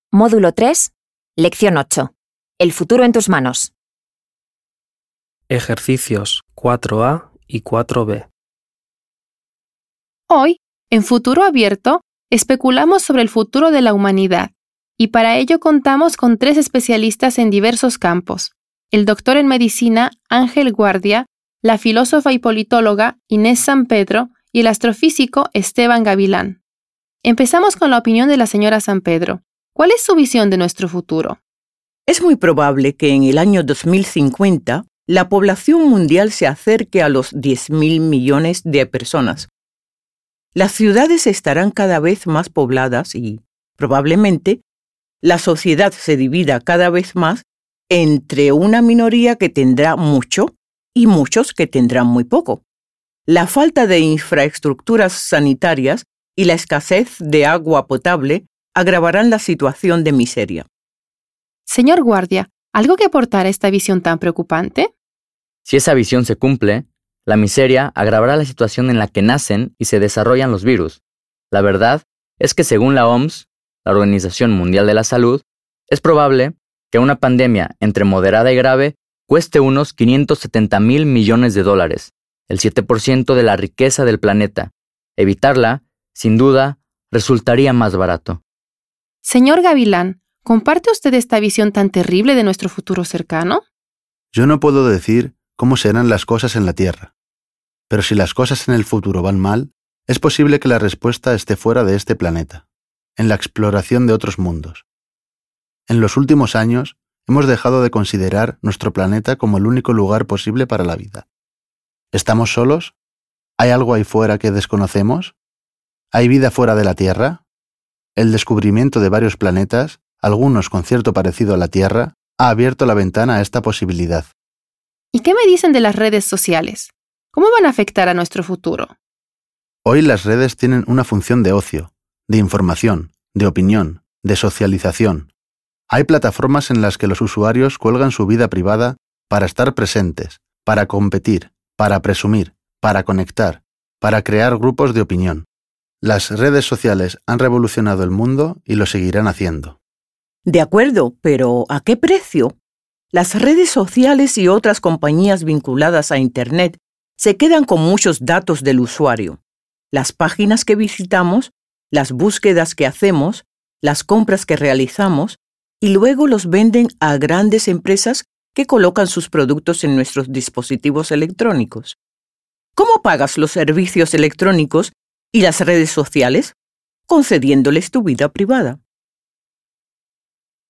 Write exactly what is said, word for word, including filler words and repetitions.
Módulo tres, Lección ocho. El futuro en tus manos. Ejercicios cuatro A y cuatro B. Hoy, en Futuro Abierto, especulamos sobre el futuro de la humanidad, y para ello contamos con tres especialistas en diversos campos: el doctor en medicina Ángel Guardia, la filósofa y politóloga Inés San Pedro y el astrofísico Esteban Gavilán. Empezamos con la opinión de la señora San Pedro. ¿Cuál es su visión de nuestro futuro? Es muy probable que en el año dos mil cincuenta la población mundial se acerque a los diez mil millones de personas. Las ciudades estarán cada vez más pobladas y, probablemente, la sociedad se divida cada vez más entre una minoría que tendrá mucho y muchos que tendrán muy poco. La falta de infraestructuras sanitarias y la escasez de agua potable agravarán la situación de miseria. Señor Guardia, ¿algo que aportar a esta visión tan preocupante? Si esa visión se cumple, la miseria agravará la situación en la que nacen y se desarrollan los virus. La verdad es que según la O M S, la Organización Mundial de la Salud, es probable que una pandemia entre moderada y grave cueste unos quinientos setenta mil millones de dólares, el siete por ciento de la riqueza del planeta. Evitarla, sin duda, resultaría más barato. Señor Gavilán, ¿comparte usted esta visión tan terrible de nuestro futuro cercano? Yo no puedo decir cómo serán las cosas en la Tierra, pero si las cosas en el futuro van mal, es posible que la respuesta esté fuera de este planeta, en la exploración de otros mundos. En los últimos años, hemos dejado de considerar nuestro planeta como el único lugar posible para la vida. ¿Estamos solos? ¿Hay algo ahí fuera que desconocemos? ¿Hay vida fuera de la Tierra? El descubrimiento de varios planetas, algunos con cierto parecido a la Tierra, ha abierto la ventana a esta posibilidad. ¿Y qué me dicen de las redes sociales? ¿Cómo van a afectar a nuestro futuro? Hoy las redes tienen una función de ocio, de información, de opinión, de socialización. Hay plataformas en las que los usuarios cuelgan su vida privada para estar presentes, para competir, para presumir, para conectar, para crear grupos de opinión. Las redes sociales han revolucionado el mundo y lo seguirán haciendo. De acuerdo, pero ¿a qué precio? Las redes sociales y otras compañías vinculadas a Internet se quedan con muchos datos del usuario. Las páginas que visitamos, las búsquedas que hacemos, las compras que realizamos, y luego los venden a grandes empresas que colocan sus productos en nuestros dispositivos electrónicos. ¿Cómo pagas los servicios electrónicos y las redes sociales? Concediéndoles tu vida privada.